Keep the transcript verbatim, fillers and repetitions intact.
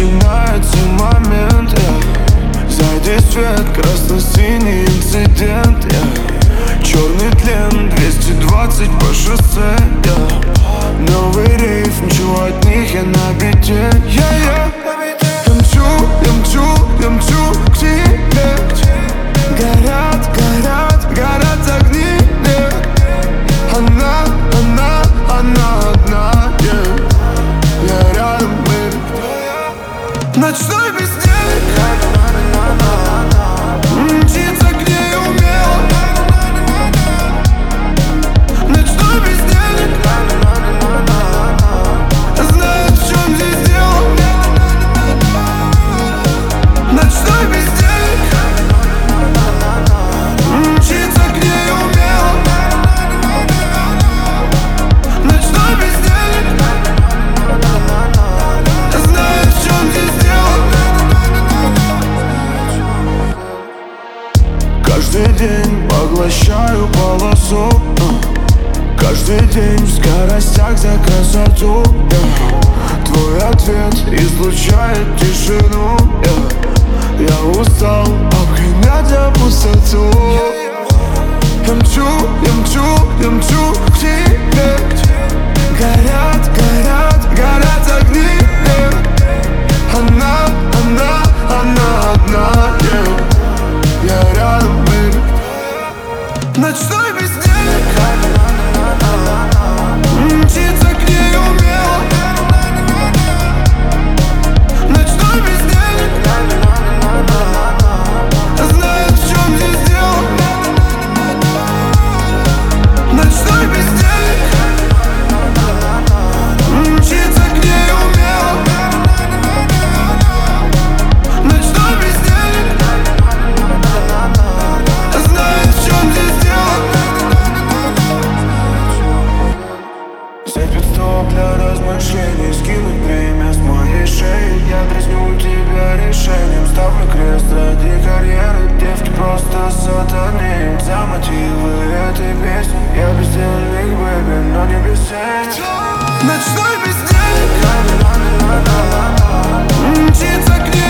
начинается момент, yeah. Зайди свет, красно-синий инцидент, yeah. Черный тлен, двести двадцать по шоссе, yeah. Новый рейв, ничего от них, я на бите, yeah, yeah. Я мчу, я мчу, я мчу к тебе. Горят, горят, горят огни, yeah. Она, она, она одна, yeah. Я рядом, мы ночной бездельник мчится к ней умело. Ночной бездельник знает, в чем здесь дело. Ночной бездельник мчится к ней умело. Ночной бездельник знает, в чем здесь дело. Каждый день поглощаю полосу, каждый день в скоростях за красоту, yeah. Твой ответ излучает тишину, yeah. Я устал обгонять пустоту. Я мчу, я мчу, я мчу к тебе. Горят, горят, горят огни, yeah. Она, она, она одна, yeah. Я рядом, мы ночной бездельник мчится к ней умело. Ночной бездельник знает, в чем здесь дело. Ночной бездельник мчится к ней умело. Ночной бездельник знает, в чем здесь дело. Сыпет стоп для размышлений, скинуть время с моей шеи. Я дразню тебя решением, ставлю крест ради карьеры. Девки просто сатанеют за мотивы этой песни. Я бездельник, бэби, но не без цели. Ночной бездельник мчится к ней.